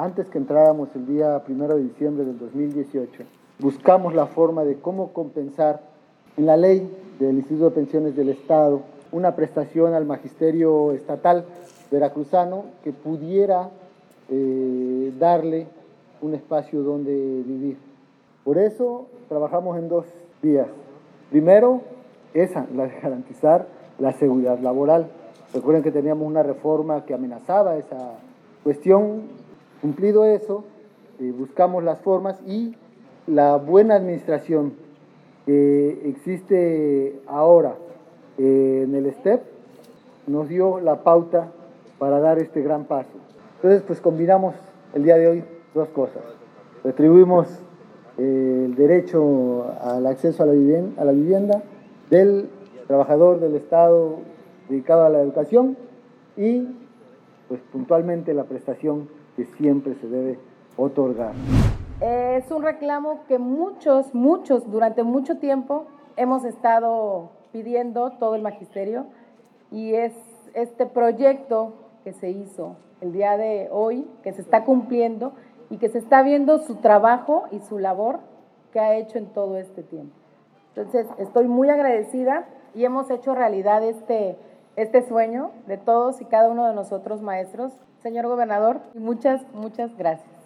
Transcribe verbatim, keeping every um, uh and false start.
antes que entráramos el día primero de diciembre del dos mil dieciocho, buscamos la forma de cómo compensar en la ley del Instituto de Pensiones del Estado una prestación al magisterio estatal veracruzano que pudiera eh, darle un espacio donde vivir. Por eso trabajamos en dos vías. Primero, esa, la de garantizar la seguridad laboral. Recuerden que teníamos una reforma que amenazaba esa cuestión. Cumplido eso, eh, buscamos las formas y la buena administración que existe ahora eh, en el S T E P nos dio la pauta para dar este gran paso. Entonces, pues combinamos el día de hoy dos cosas. Retribuimos eh, el derecho al acceso a la vivienda, a la vivienda del trabajador del Estado dedicado a la educación y, pues puntualmente, la prestación que siempre se debe otorgar. Es un reclamo que muchos, muchos, durante mucho tiempo hemos estado pidiendo todo el magisterio y es este proyecto que se hizo el día de hoy, que se está cumpliendo y que se está viendo su trabajo y su labor que ha hecho en todo este tiempo. Entonces, estoy muy agradecida y hemos hecho realidad este, este sueño de todos y cada uno de nosotros maestros, señor gobernador, y muchas, muchas gracias.